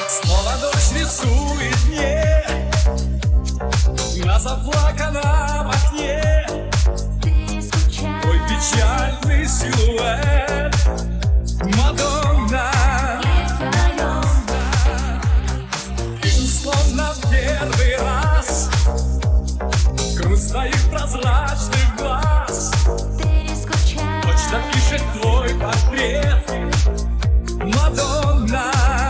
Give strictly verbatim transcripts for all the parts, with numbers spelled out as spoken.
Снова дождь рисует мне на заплаканном окне твой печальный силуэт, Мадонна. Словно в первый раз грусть твоих прозрачных глаз точно пишет твой портрет, Мадонна.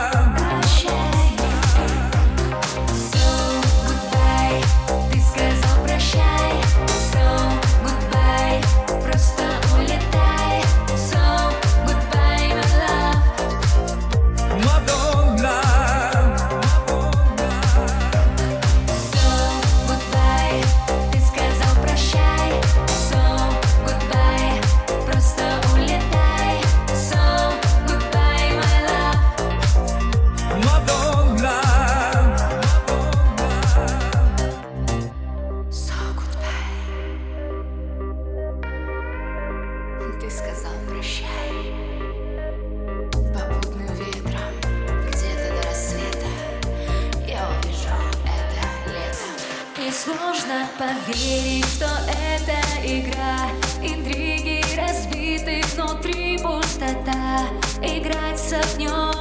Ты сказал прощай попутным ветром, где-то до рассвета я увижу это лето. И сложно поверить, что это игра, интриги разбиты, внутри пустота. Играть с огнем